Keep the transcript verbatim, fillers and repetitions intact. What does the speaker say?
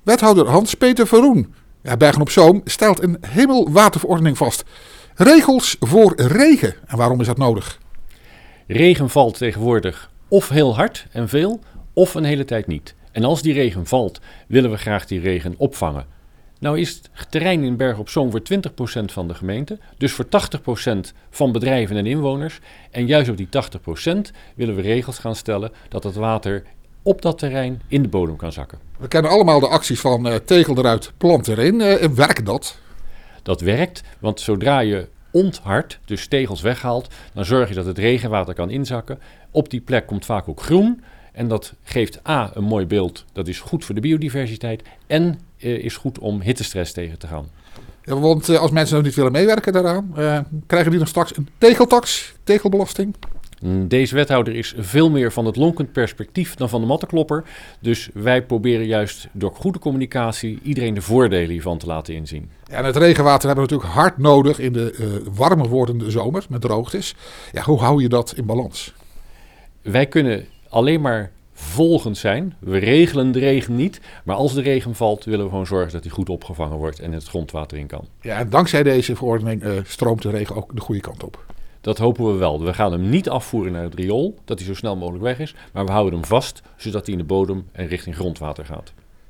Wethouder Hans-Peter Verroen, ja, Bergen-op-Zoom, stelt een hemelwaterverordening vast. Regels voor regen. En waarom is dat nodig? Regen valt tegenwoordig of heel hard en veel, of een hele tijd niet. En als die regen valt, willen we graag die regen opvangen. Nou is het terrein in Bergen-op-Zoom voor twintig procent van de gemeente, dus voor tachtig procent van bedrijven en inwoners. En juist op die tachtig procent willen we regels gaan stellen dat het water op dat terrein in de bodem kan zakken. We kennen allemaal de acties van uh, tegel eruit, plant erin. Uh, werkt dat? Dat werkt, want zodra je onthard, dus tegels weghaalt, dan zorg je dat het regenwater kan inzakken. Op die plek komt vaak ook groen. En dat geeft A, een mooi beeld, dat is goed voor de biodiversiteit en uh, is goed om hittestress tegen te gaan. Ja, want uh, als mensen nog niet willen meewerken daaraan, uh, krijgen die dan straks een tegeltax, tegelbelasting? Deze wethouder is veel meer van het lonkend perspectief dan van de mattenklopper. Dus wij proberen juist door goede communicatie iedereen de voordelen hiervan te laten inzien. Ja, en het regenwater hebben we natuurlijk hard nodig in de uh, warmer wordende zomer met droogtes. Ja, hoe hou je dat in balans? Wij kunnen alleen maar volgend zijn. We regelen de regen niet. Maar als de regen valt, willen we gewoon zorgen dat die goed opgevangen wordt en het grondwater in kan. Ja, en dankzij deze verordening uh, stroomt de regen ook de goede kant op. Dat hopen we wel. We gaan hem niet afvoeren naar het riool, dat hij zo snel mogelijk weg is. Maar we houden hem vast, zodat hij in de bodem en richting grondwater gaat.